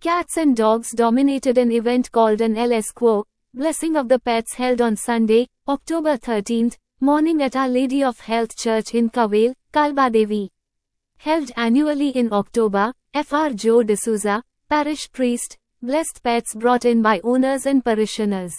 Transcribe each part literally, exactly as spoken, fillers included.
Cats and dogs dominated an event called an L S Q O, Blessing of the Pets, held on Sunday, October thirteenth, morning at Our Lady of Health Church in Kawale, Kalbadevi. Held annually in October, Father Joe D'Souza, parish priest, blessed pets brought in by owners and parishioners.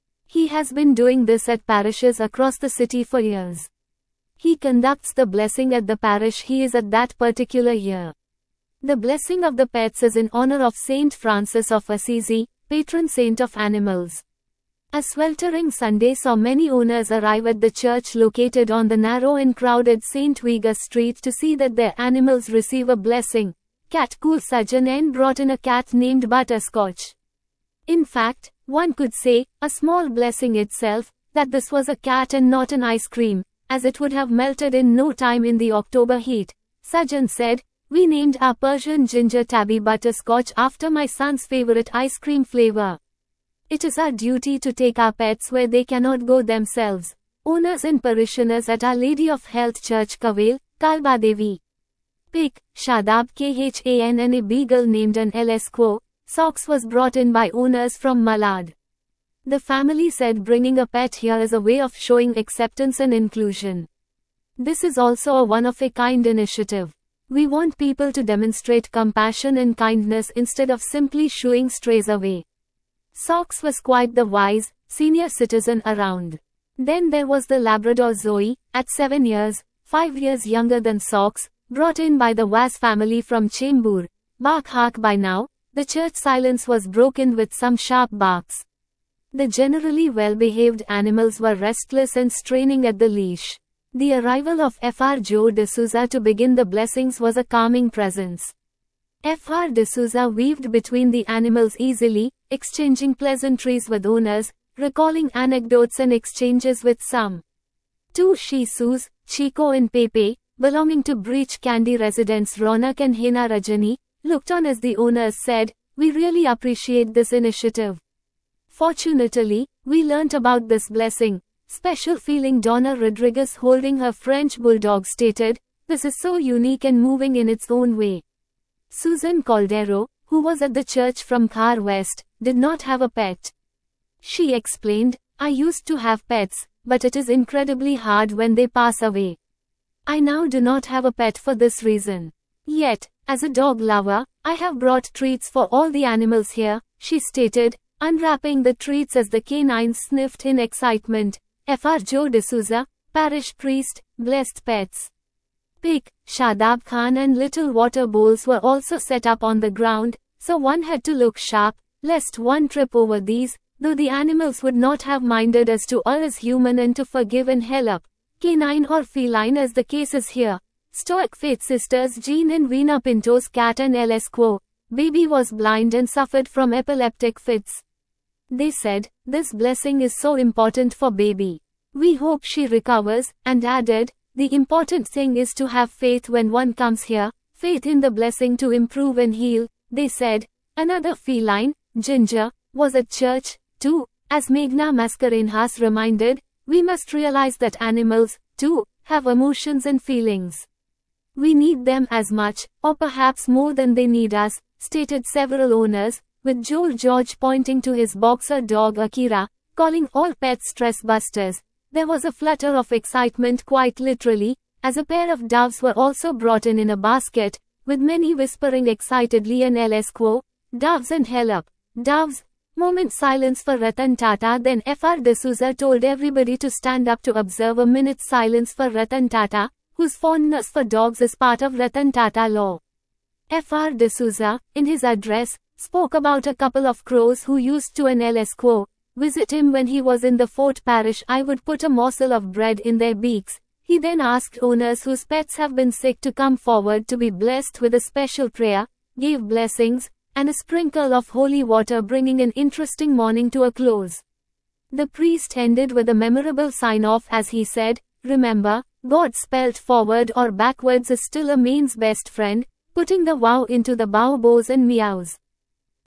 He has been doing this at parishes across the city for years. He conducts the blessing at the parish he is at that particular year. The blessing of the pets is in honor of Saint Francis of Assisi, patron saint of animals. A sweltering Sunday saw many owners arrive at the church located on the narrow and crowded Saint Vigus Street to see that their animals receive a blessing. Cat Cool Sajan N brought in a cat named Butterscotch. In fact, one could say, a small blessing itself, that this was a cat and not an ice cream, as it would have melted in no time in the October heat. Sajan said, "We named our Persian ginger tabby Butterscotch after my son's favorite ice cream flavor. It is our duty to take our pets where they cannot go themselves." Owners and parishioners at Our Lady of Health Church, Kawale, Kalbadevi. Pig, Shadab Khan and a beagle named an L S Q O, Socks was brought in by owners from Malad. The family said bringing a pet here is a way of showing acceptance and inclusion. This is also a one-of-a-kind initiative. We want people to demonstrate compassion and kindness instead of simply shooing strays away. Socks was quite the wise, senior citizen around. Then there was the Labrador Zoe, at seven years, five years younger than Socks, brought in by the Vaz family from Chembur. Bark hark by now. The church silence was broken with some sharp barks. The generally well-behaved animals were restless and straining at the leash. The arrival of Father Joe D'Souza to begin the blessings was a calming presence. Father D'Souza weaved between the animals easily, exchanging pleasantries with owners, recalling anecdotes and exchanges with some. Two Shih Tzus, Chico and Pepe, belonging to Breach Candy residents Ronak and Hena Rajani, looked on as the owners said, "We really appreciate this initiative. Fortunately, we learnt about this blessing." Special feeling Donna Rodriguez, holding her French bulldog, stated, "This is so unique and moving in its own way." Susan Caldero, who was at the church from Khar West, did not have a pet. She explained, "I used to have pets, but it is incredibly hard when they pass away. I now do not have a pet for this reason. Yet, as a dog lover, I have brought treats for all the animals here," she stated, unwrapping the treats as the canines sniffed in excitement. Father Joe D'Souza, parish priest, blessed pets. Pig, Shadab Khan and little water bowls were also set up on the ground, so one had to look sharp, lest one trip over these, though the animals would not have minded as to all is human and to forgive and help, canine or feline as the case is here. Stoic Faith sisters Jean and Veena Pinto's cat and L S Q O, baby, was blind and suffered from epileptic fits. They said, "This blessing is so important for baby. We hope she recovers," and added, "The important thing is to have faith when one comes here, faith in the blessing to improve and heal." They said. Another feline, Ginger, was at church, too. As Meghna Mascarenhas reminded, "We must realize that animals, too, have emotions and feelings. We need them as much, or perhaps more than they need us," stated several owners, with Joel George pointing to his boxer dog Akira, calling all pets stress busters. There was a flutter of excitement, quite literally, as a pair of doves were also brought in in a basket, with many whispering excitedly an L S Q O, "Doves and help, doves." Moment silence for Ratan Tata, then Father D'Souza told everybody to stand up to observe a minute's silence for Ratan Tata, whose fondness for dogs is part of Ratan Tata law. Father D'Souza, in his address, spoke about a couple of crows who used to an L S Q O visit him when he was in the Fort Parish. "I would put a morsel of bread in their beaks." He then asked owners whose pets have been sick to come forward to be blessed with a special prayer, gave blessings, and a sprinkle of holy water, bringing an interesting morning to a close. The priest ended with a memorable sign-off as he said, "Remember, God spelled forward or backwards is still a man's best friend," putting the wow into the bow bows and meows.